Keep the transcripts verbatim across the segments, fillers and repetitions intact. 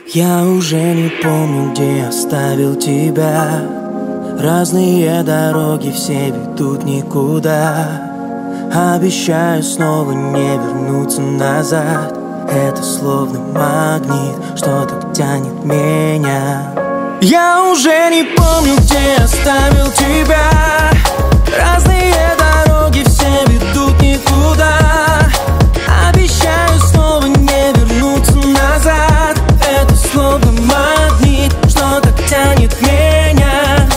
Я уже не помню, где оставил тебя. Разные дороги, все ведут никуда. Обещаю снова не вернуться назад. Это словно магнит, что так тянет меня. Я уже не помню, где оставил тебя. Разные дороги, все ведут никуда. Обещаю снова не вернуться назад. Это словно магнит, что так тянет меня.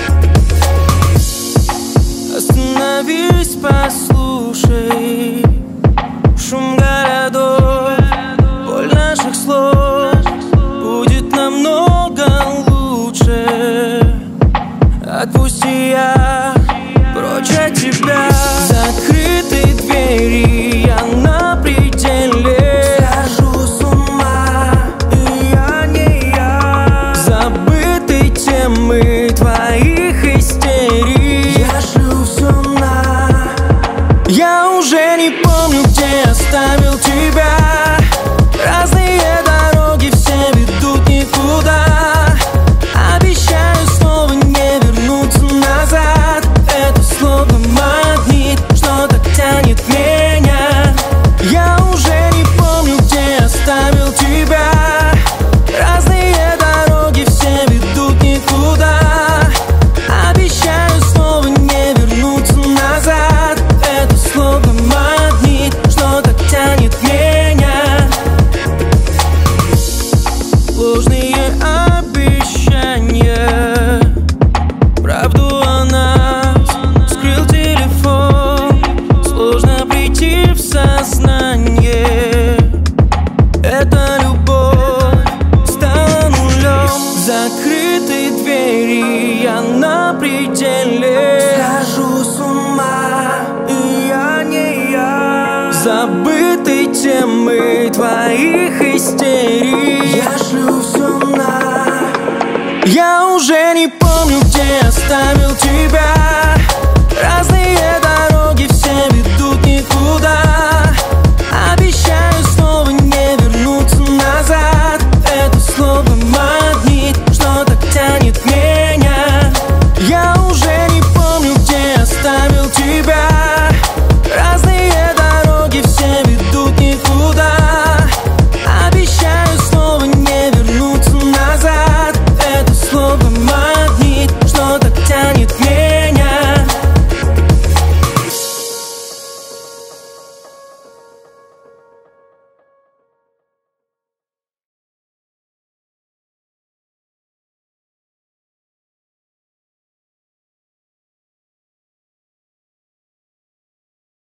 Остановись, послушай шум городов, боль наших слов. Будет намного лучше. Отпусти, я прочь от тебя. Закрытые двери, я на пределе. Схожу с ума, и я не я. Забыты темы твоих истерий. Я шлю все на. Я уже не помню, где оставил тебя. Разные дороги, все ведут никуда. Обещаю снова не вернуться назад. Это словно магнит, что так тянет меня. Я уже не помню, где оставил тебя. Разные дороги, все ведут никуда. Обещаю снова не вернуться назад. Это словно магнит, что так тянет меня. Ложные обещания, правду о нас скрыл телефон. Сложно прийти в сознание. Эта любовь стала нулем. Закрытые двери, я на пределе. Схожу с ума, и я не я. Забыты темы твоих истерий.